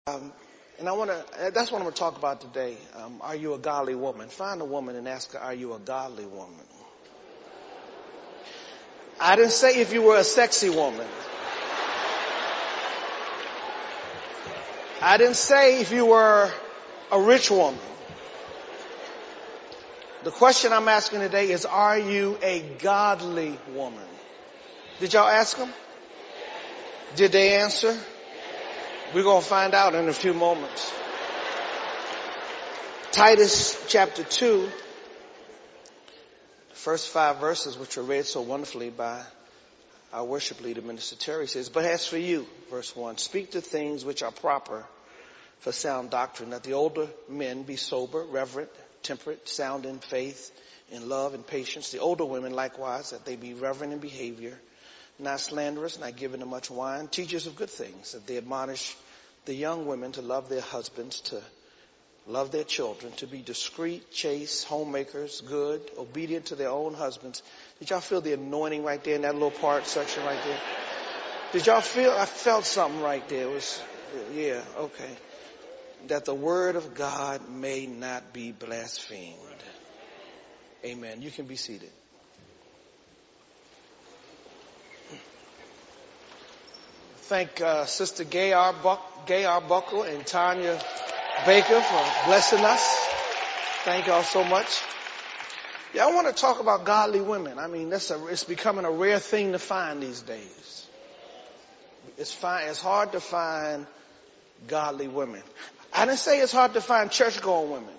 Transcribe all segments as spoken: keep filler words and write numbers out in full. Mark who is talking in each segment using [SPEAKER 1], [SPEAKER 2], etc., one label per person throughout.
[SPEAKER 1] Um, and I want to, that's what I'm going to talk about today. Um, are you a godly woman? Find a woman and ask her, are you a godly woman? I didn't say if you were a sexy woman. I didn't say if you were a rich woman. The question I'm asking today is, are you a godly woman? Did y'all ask them? Did they answer? We're going to find out in a few moments. Titus chapter two, the first five verses, which were read so wonderfully by our worship leader, Minister Terry, says, but as for you, verse one, speak the things which are proper for sound doctrine, that the older men be sober, reverent, temperate, sound in faith, in love and patience. The older women likewise, that they be reverent in behavior, not slanderous, not given to much wine, teachers of good things, that they admonish the young women to love their husbands, to love their children, to be discreet, chaste, homemakers, good, obedient to their own husbands. Did y'all feel the anointing right there in that little part section right there? Did y'all feel? I felt something right there. It was, yeah, okay. That the word of God may not be blasphemed. Amen. You can be seated. Thank uh, Sister Gay Arbuckle, Gay Arbuckle and Tanya Baker for blessing us. Thank y'all so much. Yeah, I want to talk about godly women. I mean, that's a, it's becoming a rare thing to find these days. It's fine. It's hard to find godly women. I didn't say it's hard to find church-going women.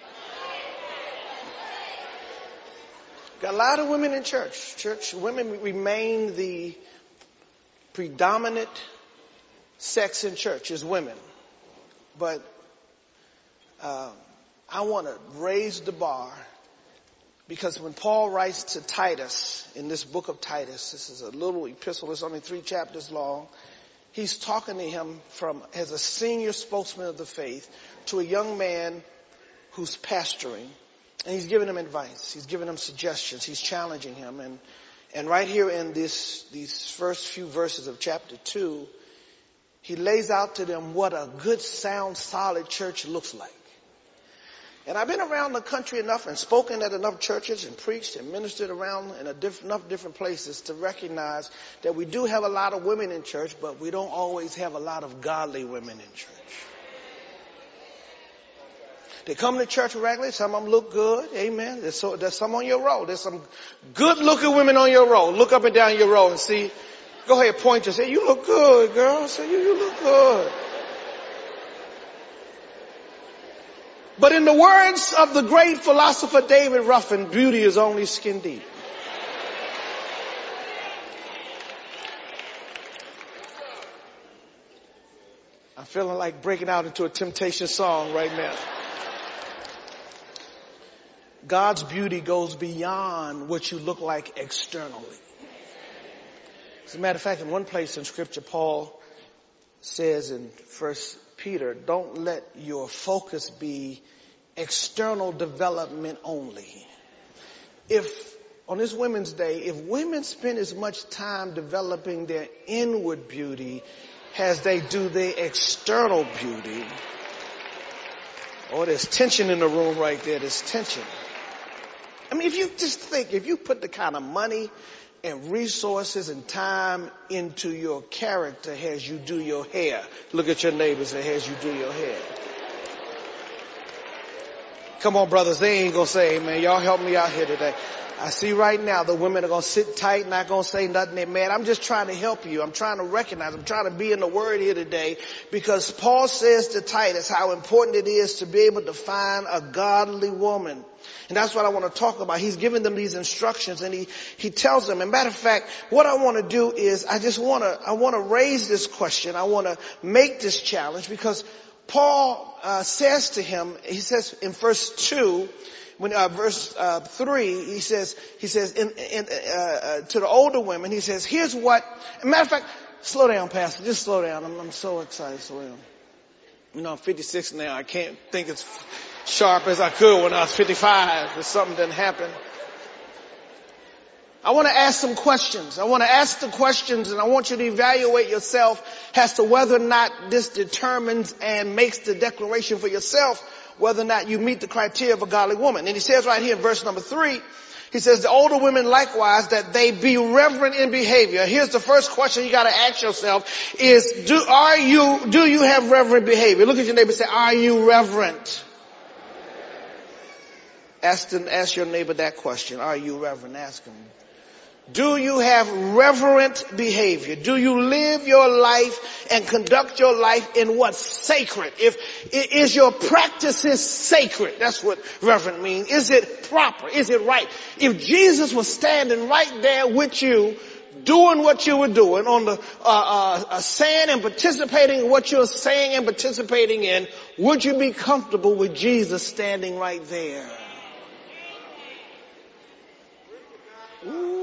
[SPEAKER 1] Got a lot of women in church. Church women remain the predominant sex in church is women. But uh, I want to raise the bar, because when Paul writes to Titus in this book of Titus, this is a little epistle, it's only three chapters long. He's talking to him from as a senior spokesman of the faith to a young man who's pastoring, and he's giving him advice. He's giving him suggestions. He's challenging him. And And right here in this, these first few verses of chapter two, he lays out to them what a good, sound, solid church looks like. And I've been around the country enough and spoken at enough churches and preached and ministered around in a diff- enough different places to recognize that we do have a lot of women in church, but we don't always have a lot of godly women in church. They come to church regularly. Some of them look good. Amen. There's, so, there's some on your row. There's some good looking women on your row. Look up and down your row and see. Go ahead, point to say, you look good, girl. Say, you, you look good. But in the words of the great philosopher David Ruffin, beauty is only skin deep. I'm feeling like breaking out into a Temptation song right now. God's beauty goes beyond what you look like externally. As a matter of fact, in one place in Scripture, Paul says in First Peter, don't let your focus be external development only. If, on this Women's Day, if women spend as much time developing their inward beauty as they do their external beauty, oh, there's tension in the room right there. There's tension. I mean, if you just think, if you put the kind of money and resources and time into your character as you do your hair, look at your neighbors and as you do your hair. Come on, brothers, they ain't gonna say amen. Y'all help me out here today. I see right now the women are gonna sit tight, not gonna say nothing. They're mad. I'm just trying to help you. I'm trying to recognize. I'm trying to be in the word here today, because Paul says to Titus how important it is to be able to find a godly woman. And that's what I want to talk about. He's giving them these instructions, and he, he tells them, and matter of fact, what I want to do is I just want to, I want to raise this question. I want to make this challenge, because Paul uh, says to him, he says in verse two, when uh, verse uh, three, he says, he says in, in, uh, uh, to the older women, he says, here's what, matter of fact, slow down, Pastor, just slow down. I'm, I'm so excited, slow down. You know, I'm fifty-six now. I can't think as sharp as I could when I was fifty-five if something didn't happen. I want to ask some questions. I want to ask the questions and I want you to evaluate yourself as to whether or not this determines and makes the declaration for yourself whether or not you meet the criteria of a godly woman. And he says right here in verse number three, he says the older women likewise that they be reverent in behavior. Here's the first question you got to ask yourself is, do, are you, do you have reverent behavior? Look at your neighbor and say, are you reverent? Ask them, ask your neighbor that question. Are you reverent? Ask him. Do you have reverent behavior? Do you live your life and conduct your life in what's sacred? If, is your practices sacred? That's what reverent means. Is it proper? Is it right? If Jesus was standing right there with you, doing what you were doing, on the, uh, uh, saying and participating in what you're saying and participating in, would you be comfortable with Jesus standing right there? Ooh.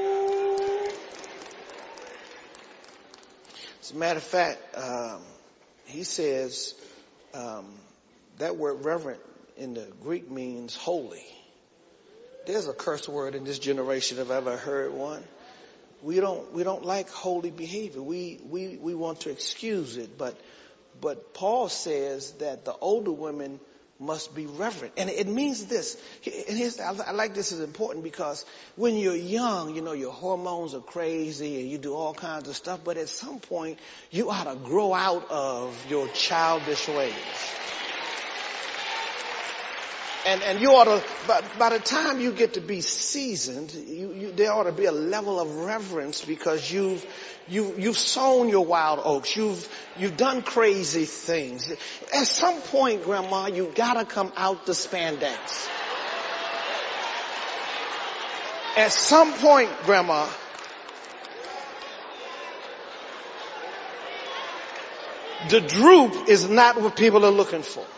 [SPEAKER 1] As a matter of fact, um, he says um, that word reverent in the Greek means holy. There's a curse word in this generation if I've ever heard one. We don't we don't like holy behavior. We we we want to excuse it, but but Paul says that the older women must be reverent. And it means this. And here's, I like this is important because when you're young, you know, your hormones are crazy and you do all kinds of stuff. But at some point, you ought to grow out of your childish ways. And, and you ought to, by, by the time you get to be seasoned, you, you, there ought to be a level of reverence because you've, you, you've sown your wild oats. You've, you've done crazy things. At some point, Grandma, you gotta come out the spandex. At some point, Grandma, the droop is not what people are looking for.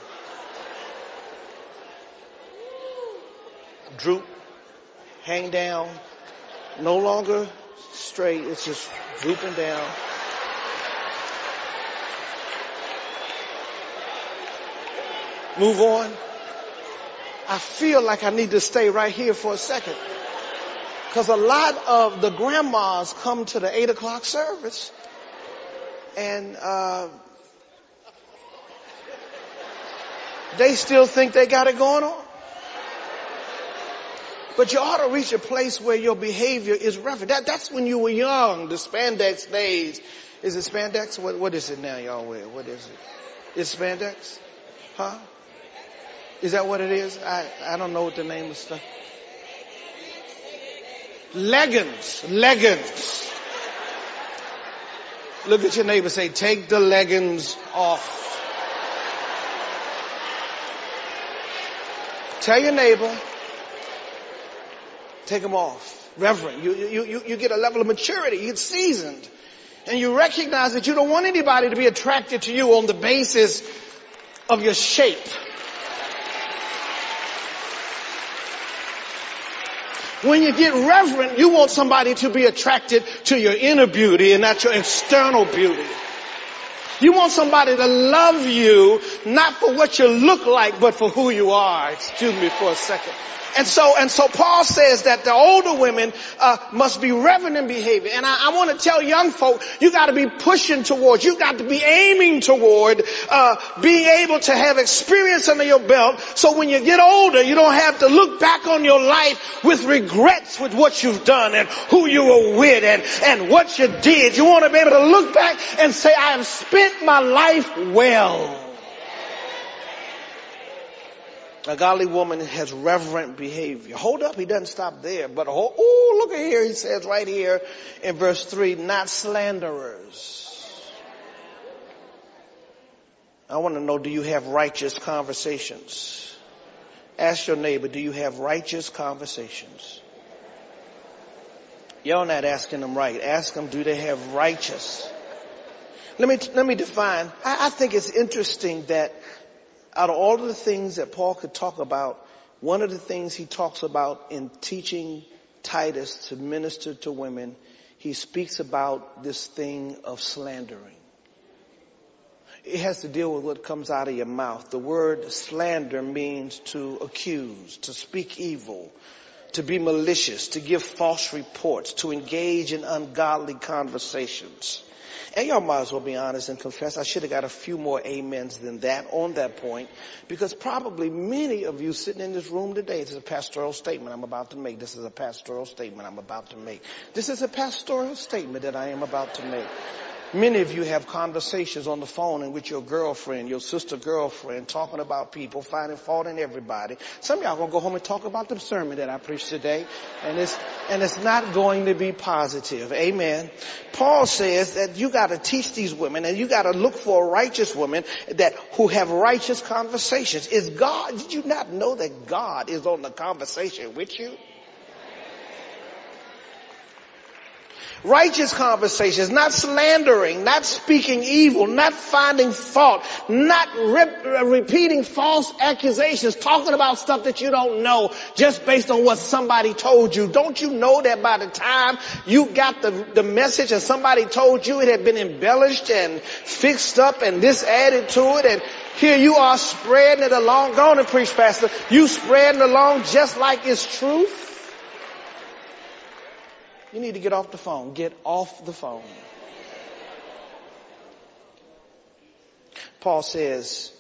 [SPEAKER 1] Droop, hang down, no longer straight, it's just drooping down. Move on. I feel like I need to stay right here for a second. Because a lot of the grandmas come to the eight o'clock service and uh, they still think they got it going on. But you ought to reach a place where your behavior is reverent. That, that's when you were young, the spandex days. Is it spandex? What, what is it now y'all wear? What is it? Is spandex? Huh? Is that what it is? I, I don't know what the name of stuff. Leggings. Leggings. Look at your neighbor and say, take the leggings off. Tell your neighbor, take them off. Reverent. You, you, you, you get a level of maturity. You get seasoned. And you recognize that you don't want anybody to be attracted to you on the basis of your shape. When you get reverent, you want somebody to be attracted to your inner beauty and not your external beauty. You want somebody to love you, not for what you look like, but for who you are. Excuse me for a second. And so, and so Paul says that the older women uh, must be reverent in behavior. And I, I want to tell young folk, you got to be pushing towards, you got to be aiming toward uh, being able to have experience under your belt. So when you get older, you don't have to look back on your life with regrets with what you've done and who you were with and, and what you did. You want to be able to look back and say, I have spent my life well. A godly woman has reverent behavior. Hold up, he doesn't stop there. But oh, look at here. He says right here in verse three, not slanderers. I want to know, do you have righteous conversations? Ask your neighbor, do you have righteous conversations? Y'all not asking them right. Ask them, do they have righteous? Let me, let me define. I, I think it's interesting that out of all of the things that Paul could talk about, one of the things he talks about in teaching Titus to minister to women, he speaks about this thing of slandering. It has to deal with what comes out of your mouth. The word slander means to accuse, to speak evil, to be malicious, to give false reports, to engage in ungodly conversations. And y'all might as well be honest and confess, I should have got a few more amens than that on that point, because probably many of you sitting in this room today, this is a pastoral statement I'm about to make. This is a pastoral statement I'm about to make. This is a pastoral statement that I am about to make. Many of you have conversations on the phone and with your girlfriend, your sister girlfriend, talking about people, finding fault in everybody. Some of y'all gonna go home and talk about the sermon that I preached today, and it's and it's not going to be positive. Amen. Paul says that you got to teach these women, and you got to look for a righteous woman that who have righteous conversations. Is God? Did you not know that God is on the conversation with you? Righteous conversations, not slandering, not speaking evil, not finding fault, not rep- repeating false accusations, talking about stuff that you don't know just based on what somebody told you. Don't you know that by the time you got the, the message and somebody told you, it had been embellished and fixed up and this added to it, and here you are spreading it along. Go on and preach, Pastor. You spreading along just like it's truth. You need to get off the phone. Get off the phone. Paul says,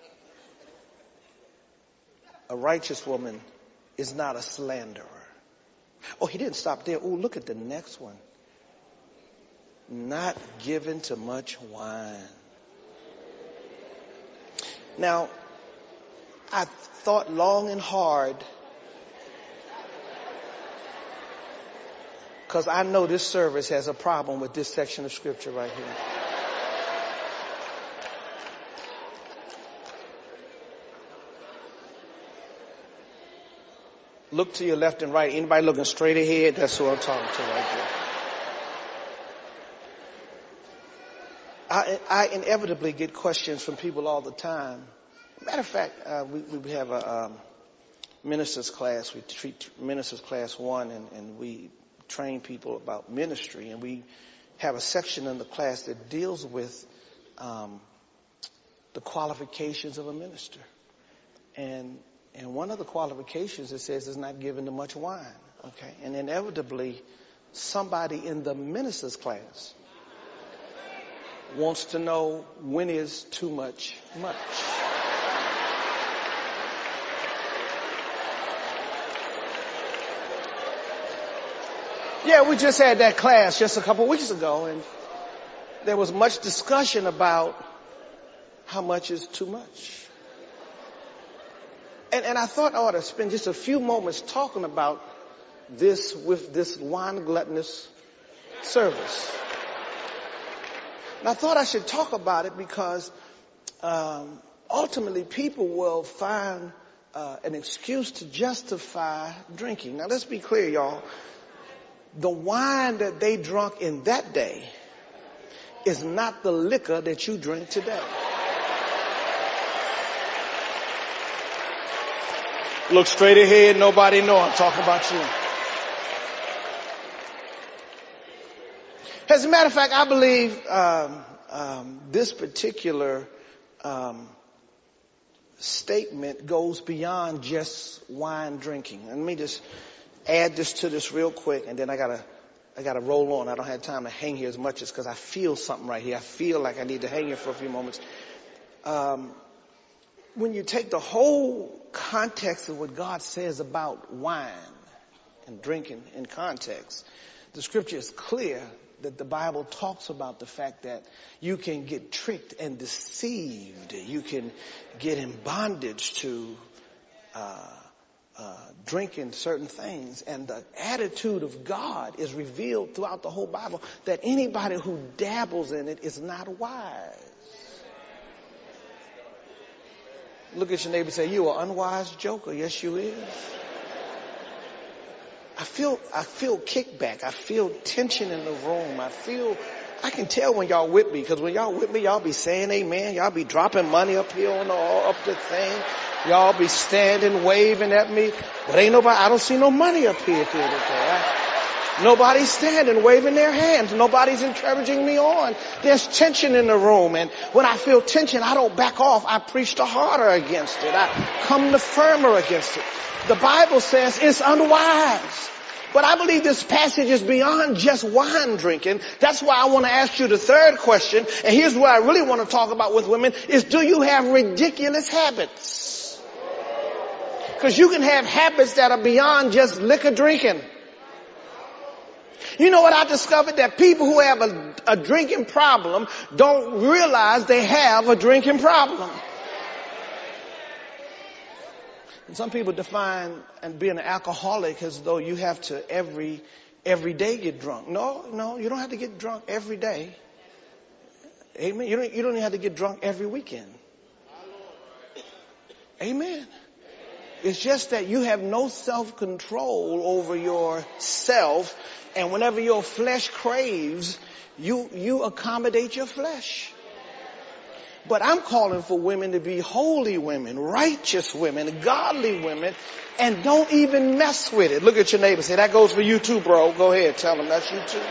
[SPEAKER 1] a righteous woman is not a slanderer. Oh, he didn't stop there. Oh, look at the next one. Not given to much wine. Now, I thought long and hard, because I know this service has a problem with this section of scripture right here. Look to your left and right. Anybody looking straight ahead? That's who I'm talking to right there. I, I inevitably get questions from people all the time. Matter of fact, uh, we, we have a um, ministers class. We treat ministers class one, and, and we train people about ministry, and we have a section in the class that deals with um, the qualifications of a minister. And and one of the qualifications, it says, is not given to much wine. Okay, and inevitably, somebody in the ministers class wants to know when is too much much. Yeah, we just had that class just a couple weeks ago, and there was much discussion about how much is too much. And, and I thought I ought to spend just a few moments talking about this with this wine gluttonous service. And I thought I should talk about it because um, ultimately people will find uh, an excuse to justify drinking. Now, let's be clear, y'all. The wine that they drunk in that day is not the liquor that you drink today. Look straight ahead. Nobody know I'm talking about you. As a matter of fact, I believe um, um, this particular um, statement goes beyond just wine drinking. Let me just add this to this real quick, and then I gotta, I gotta roll on. I don't have time to hang here as much as because I feel something right here. I feel like I need to hang here for a few moments. Um, when you take the whole context of what God says about wine and drinking in context, the scripture is clear that the Bible talks about the fact that you can get tricked and deceived. You can get in bondage to uh Uh, drinking certain things, and the attitude of God is revealed throughout the whole Bible that anybody who dabbles in it is not wise. Look at your neighbor and say, "You are unwise joker." Yes, you is. I feel, I feel kickback. I feel tension in the room. I feel, I can tell when y'all with me, because when y'all with me, y'all be saying amen. Y'all be dropping money up here on the, up the thing. Y'all be standing, waving at me. But ain't nobody, I don't see no money up here today. I, Nobody's standing, waving their hands. Nobody's encouraging me on. There's tension in the room. And when I feel tension, I don't back off. I preach the harder against it. I come the firmer against it. The Bible says it's unwise. But I believe this passage is beyond just wine drinking. That's why I want to ask you the third question. And here's what I really want to talk about with women is, do you have ridiculous habits? Because you can have habits that are beyond just liquor drinking. You know what I discovered? That people who have a, a drinking problem don't realize they have a drinking problem. And some people define and being an alcoholic as though you have to every every day get drunk. No, no, you don't have to get drunk every day. Amen. You don't, you don't even have to get drunk every weekend. Amen. It's just that you have no self-control over yourself, and whenever your flesh craves, you, you accommodate your flesh. But I'm calling for women to be holy women, righteous women, godly women, and don't even mess with it. Look at your neighbor. Say, that goes for you too, bro. Go ahead. Tell them that's you too.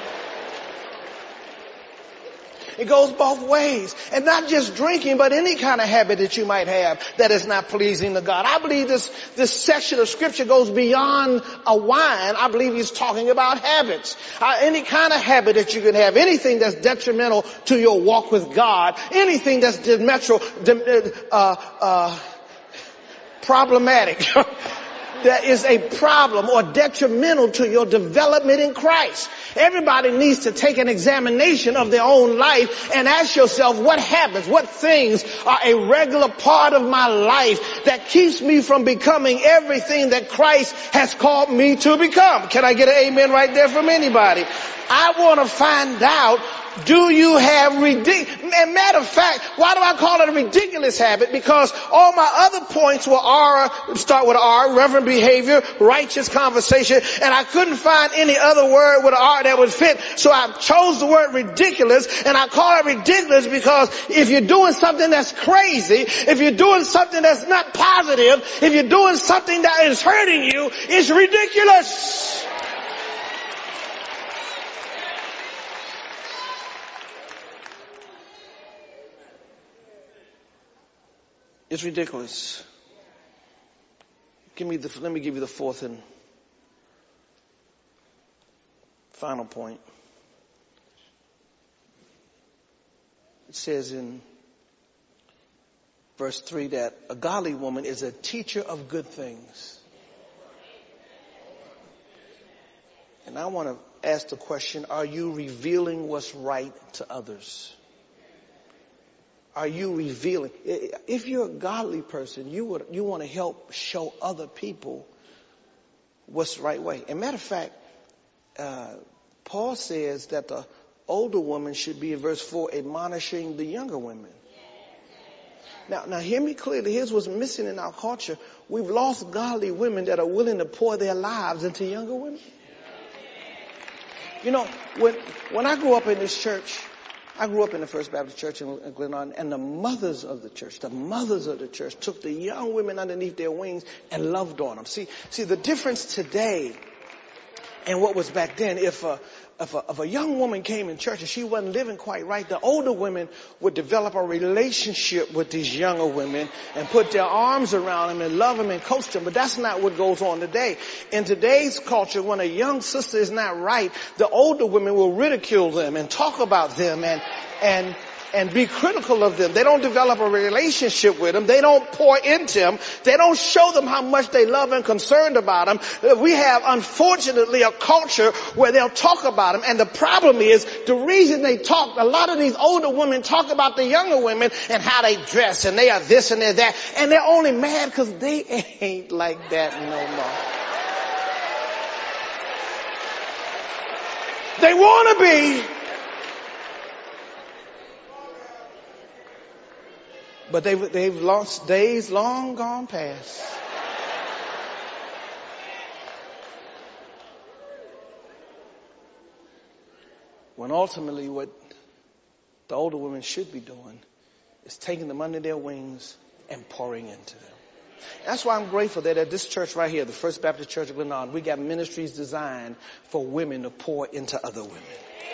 [SPEAKER 1] It goes both ways. And not just drinking, but any kind of habit that you might have that is not pleasing to God. I believe this, this section of scripture goes beyond a wine. I believe he's talking about habits. Uh, any kind of habit that you can have. Anything that's detrimental to your walk with God. Anything that's detrimental, uh, uh, problematic. That is a problem or detrimental to your development in Christ. Everybody needs to take an examination of their own life and ask yourself, what habits, what things are a regular part of my life that keeps me from becoming everything that Christ has called me to become? Can I get an amen right there from anybody? I want to find out, do you have ridiculous, matter of fact, why do I call it a ridiculous habit? Because all my other points were R, start with R, reverent behavior, righteous conversation, and I couldn't find any other word with an R that would fit. So I chose the word ridiculous, and I call it ridiculous because if you're doing something that's crazy, if you're doing something that's not positive, if you're doing something that is hurting you, it's ridiculous. It's ridiculous. Give me the, let me give you the fourth and final point. It says in verse three that a godly woman is a teacher of good things. And I want to ask the question, are you revealing what's right to others? Are you revealing? If you're a godly person, you would, you want to help show other people what's the right way. And matter of fact, uh, Paul says that the older woman should be, in verse four, admonishing the younger women. Now, now hear me clearly. Here's what's missing in our culture. We've lost godly women that are willing to pour their lives into younger women. You know, when, when I grew up in this church, I grew up in the First Baptist Church in Glenarden, and the mothers of the church, the mothers of the church took the young women underneath their wings and loved on them. See, see the difference today and what was back then, if a, if a, if a young woman came in church and she wasn't living quite right, the older women would develop a relationship with these younger women and put their arms around them and love them and coach them. But that's not what goes on today. In today's culture, when a young sister is not right, the older women will ridicule them and talk about them and, and, and be critical of them. They don't develop a relationship with them. They don't pour into them. They don't show them how much they love and concerned about them. We have, unfortunately, a culture where they'll talk about them. And the problem is, the reason they talk, a lot of these older women talk about the younger women and how they dress and they are this and they're that. And they're only mad because they ain't like that no more. They want to be. But they've, they've lost days long gone past. When ultimately what the older women should be doing is taking them under their wings and pouring into them. That's why I'm grateful that at this church right here, the First Baptist Church of Glenarm, we got ministries designed for women to pour into other women.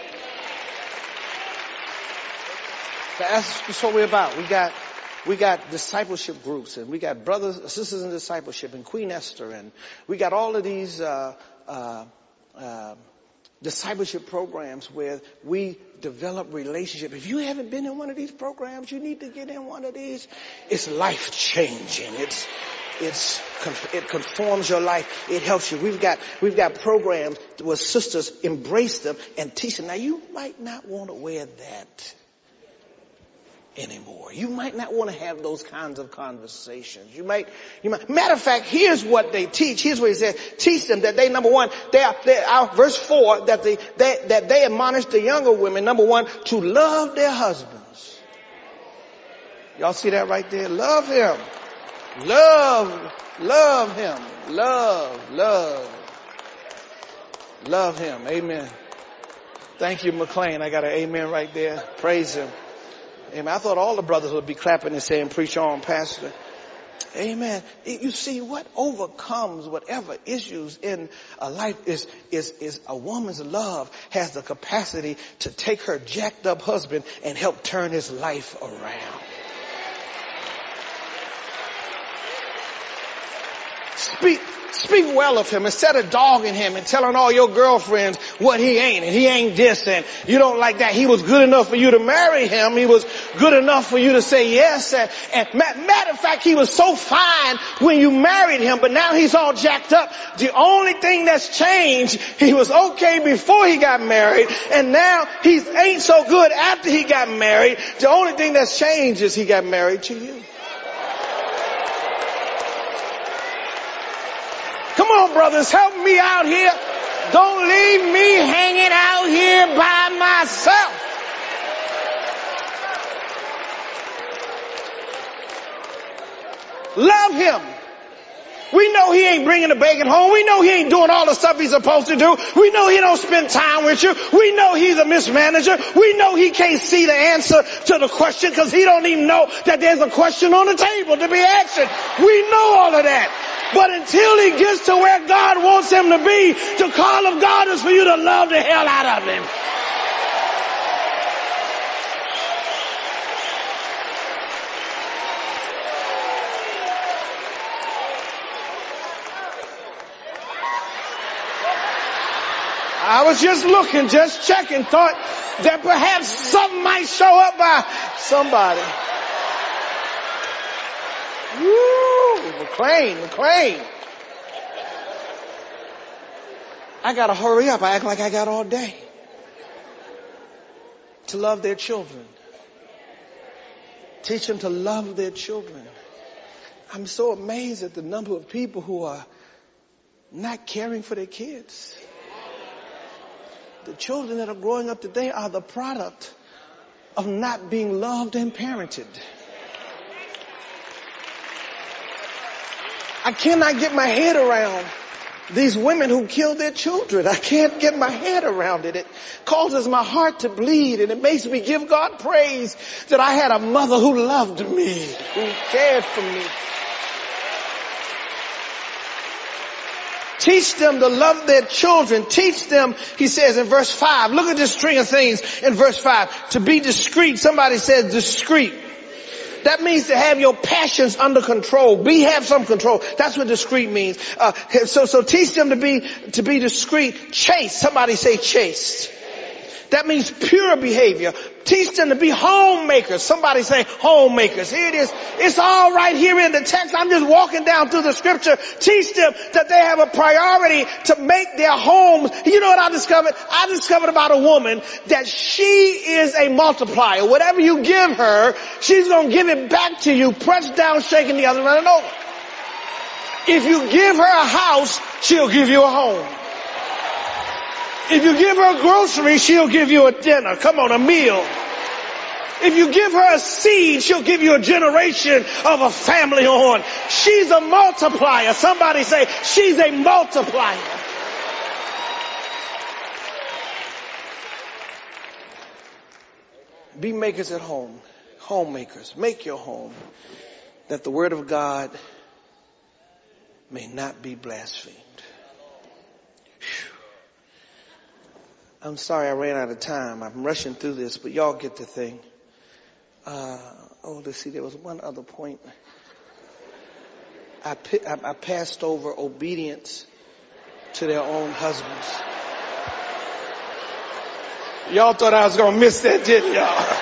[SPEAKER 1] That's, that's what we're about. We got, we got discipleship groups, and we got brothers, sisters in discipleship, and Queen Esther, and we got all of these, uh, uh, uh, discipleship programs where we develop relationship. If you haven't been in one of these programs, you need to get in one of these. It's life changing. It's, it's, it conforms your life. It helps you. We've got, we've got programs where sisters embrace them and teach them. Now you might not want to wear that anymore. You might not want to have those kinds of conversations. You might, you might, matter of fact, here's what they teach. Here's what he says. Teach them that they, number one, they are, they are verse four, that they, they, that they admonish the younger women, number one, to love their husbands. Y'all see that right there? Love him. Love, love him. Love, love, love him. Amen. Thank you, McLean. I got an amen right there. Praise him. Amen. I thought all the brothers would be clapping and saying, preach on, pastor. Amen. You see, what overcomes whatever issues in a life is, is, is a woman's love has the capacity to take her jacked up husband and help turn his life around. Speak, speak well of him instead of dogging him and telling all your girlfriends what he ain't, and he ain't this, and you don't like that. He was good enough for you to marry him. He was good enough for you to say yes. And, and matter of fact, he was so fine when you married him, but now he's all jacked up. The only thing that's changed, he was okay before he got married, and now he ain't so good after he got married. The only thing that's changed is he got married to you. Come on, brothers, help me out here. Don't leave me hanging out here by myself. Love him. We know he ain't bringing the bacon home. We know he ain't doing all the stuff he's supposed to do. We know he don't spend time with you. We know he's a mismanager. We know he can't see the answer to the question because he don't even know that there's a question on the table to be answered. We know all of that. But until he gets to where God wants him to be, the call of God is for you to love the hell out of him. I was just looking, just checking, thought that perhaps something might show up by somebody. Woo, McLean, McLean. I gotta hurry up. I act like I got all day. To love their children. Teach them to love their children. I'm so amazed at the number of people who are not caring for their kids. The children that are growing up today are the product of not being loved and parented. I cannot get my head around these women who killed their children. I can't get my head around it. It causes my heart to bleed, and it makes me give God praise that I had a mother who loved me, who cared for me. Teach them to love their children. Teach them, he says in verse five. Look at this string of things in verse five. To be discreet. Somebody says discreet. That means to have your passions under control. Be, have some control. That's what discreet means. Uh, so, so teach them to be, to be discreet. Chaste. Somebody say chaste. That means pure behavior. Teach them to be homemakers. Somebody say homemakers. Here it is. It's all right here in the text. I'm just walking down through the scripture. Teach them that they have a priority to make their homes. You know what I discovered? I discovered about a woman that she is a multiplier. Whatever you give her, she's going to give it back to you, pressed down, shaking the other, running over. If you give her a house, she'll give you a home. If you give her groceries, she'll give you a dinner. Come on, a meal. If you give her a seed, she'll give you a generation of a family on. She's a multiplier. Somebody say, she's a multiplier. Be makers at home. Homemakers. Make your home. That the word of God may not be blasphemed. Whew. I'm sorry I ran out of time. I'm rushing through this, but y'all get the thing. Uh, oh, let's see, there was one other point. I, I, I passed over obedience to their own husbands. Y'all thought I was going to miss that, didn't y'all?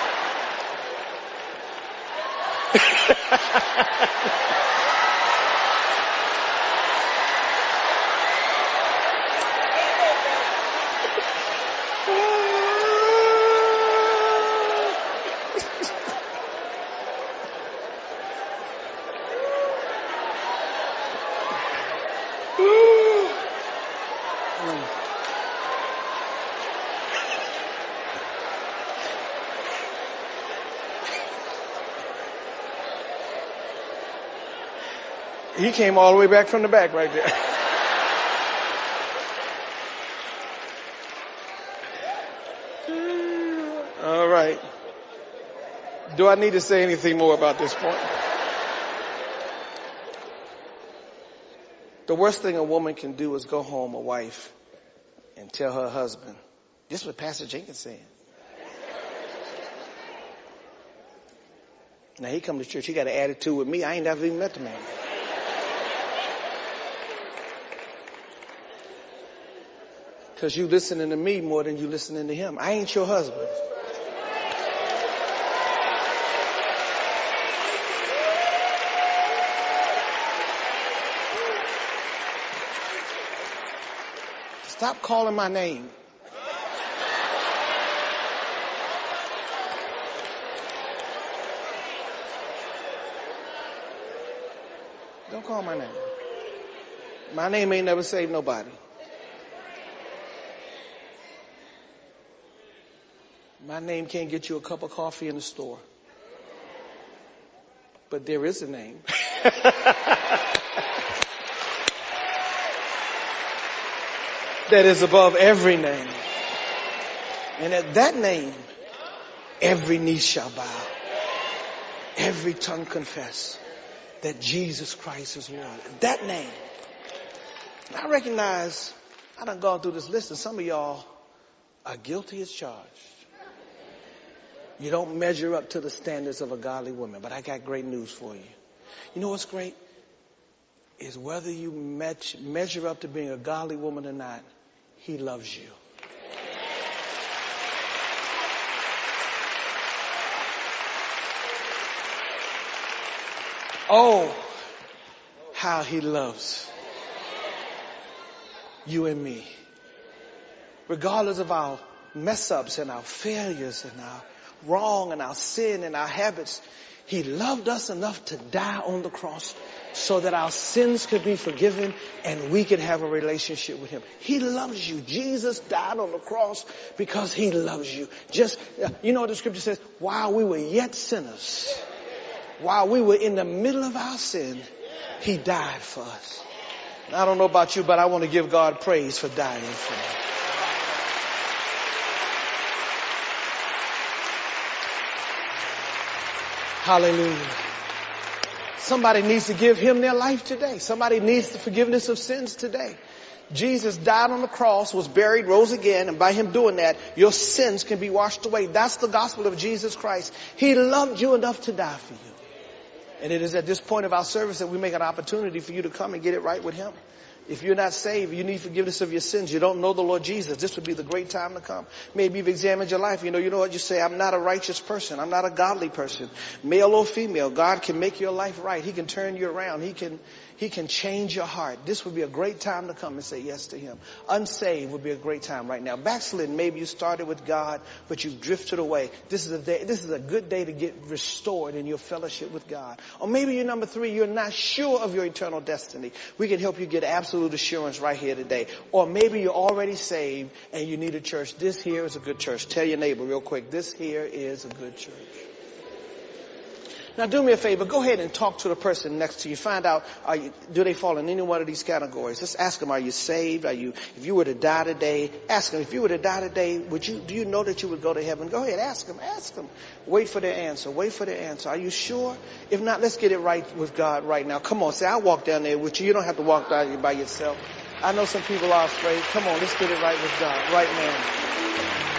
[SPEAKER 1] He came all the way back from the back right there. All right. Do I need to say anything more about this point? The worst thing a woman can do is go home, a wife, and tell her husband, this is what Pastor Jenkins said. Now he come to church, he got an attitude with me. I ain't never even met the man. Because you listening to me more than you listening to him. I ain't your husband. Stop calling my name. Don't call my name. My name ain't never saved nobody. My name can't get you a cup of coffee in the store. But there is a name. That is above every name. And at that name, every knee shall bow. Every tongue confess that Jesus Christ is Lord. At that name. I recognize, I done gone through this list, and some of y'all are guilty as charged. You don't measure up to the standards of a godly woman. But I got great news for you. You know what's great? Is whether you match, measure up to being a godly woman or not, he loves you. Oh, how he loves you and me. Regardless of our mess ups and our failures and our wrong and our sin and our habits, he loved us enough to die on the cross so that our sins could be forgiven and we could have a relationship with him. He loves you. Jesus died on the cross because he loves you. Just, you know what the scripture says? While we were yet sinners, while we were in the middle of our sin, he died for us. And I don't know about you, but I want to give God praise for dying for me. Hallelujah. Somebody needs to give him their life today. Somebody needs the forgiveness of sins today. Jesus died on the cross, was buried, rose again, and by him doing that, your sins can be washed away. That's the gospel of Jesus Christ. He loved you enough to die for you. And it is at this point of our service that we make an opportunity for you to come and get it right with him. If you're not saved, you need forgiveness of your sins. You don't know the Lord Jesus. This would be the great time to come. Maybe you've examined your life. You know, you know what you say? I'm not a righteous person. I'm not a godly person. Male or female, God can make your life right. He can turn you around. He can, he can change your heart. This would be a great time to come and say yes to him. Unsaved would be a great time right now. Backslidden, maybe you started with God, but you've drifted away. This is a day, this is a good day to get restored in your fellowship with God. Or maybe you're number three, you're not sure of your eternal destiny. We can help you get absolute assurance right here today. Or maybe you're already saved and you need a church. This here is a good church. Tell your neighbor real quick, this here is a good church. Now do me a favor. Go ahead and talk to the person next to you. Find out, are you, do they fall in any one of these categories? Just ask them, are you saved? Are you, if you were to die today, ask them, if you were to die today, would you, do you know that you would go to heaven? Go ahead, ask them, ask them. Wait for their answer. Wait for their answer. Are you sure? If not, let's get it right with God right now. Come on, say, I'll walk down there with you. You don't have to walk down there by yourself. I know some people are afraid. Come on, let's get it right with God right now.